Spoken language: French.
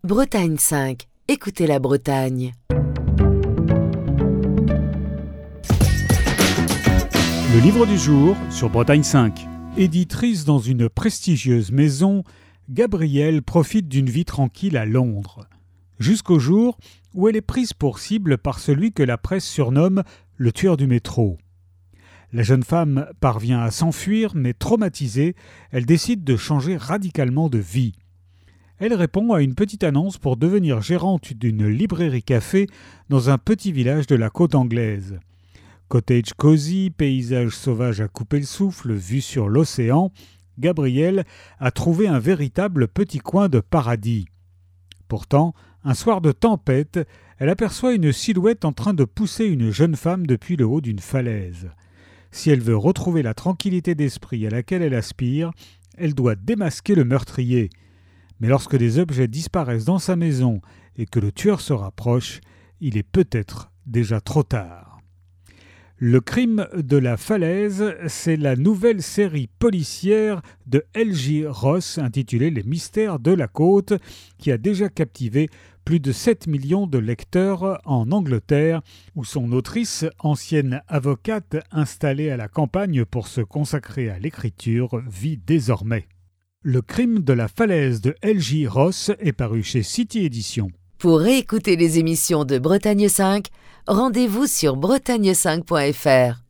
Bretagne 5. Écoutez la Bretagne. Le livre du jour sur Bretagne 5. Éditrice dans une prestigieuse maison, Gabrielle profite d'une vie tranquille à Londres. Jusqu'au jour où elle est prise pour cible par celui que la presse surnomme le tueur du métro. La jeune femme parvient à s'enfuir, mais traumatisée, elle décide de changer radicalement de vie. Elle répond à une petite annonce pour devenir gérante d'une librairie-café dans un petit village de la côte anglaise. Cottage cosy, paysage sauvage à couper le souffle, vue sur l'océan, Gabrielle a trouvé un véritable petit coin de paradis. Pourtant, un soir de tempête, elle aperçoit une silhouette en train de pousser une jeune femme depuis le haut d'une falaise. Si elle veut retrouver la tranquillité d'esprit à laquelle elle aspire, elle doit démasquer le meurtrier. Mais lorsque des objets disparaissent dans sa maison et que le tueur se rapproche, il est peut-être déjà trop tard. Le crime de la falaise, c'est la nouvelle série policière de L.J. Ross intitulée Les mystères de la côte, qui a déjà captivé plus de 7 millions de lecteurs en Angleterre, où son autrice, ancienne avocate installée à la campagne pour se consacrer à l'écriture, vit désormais. Le crime de la falaise de L.J. Ross est paru chez City Éditions. Pour réécouter les émissions de Bretagne 5, rendez-vous sur bretagne5.fr.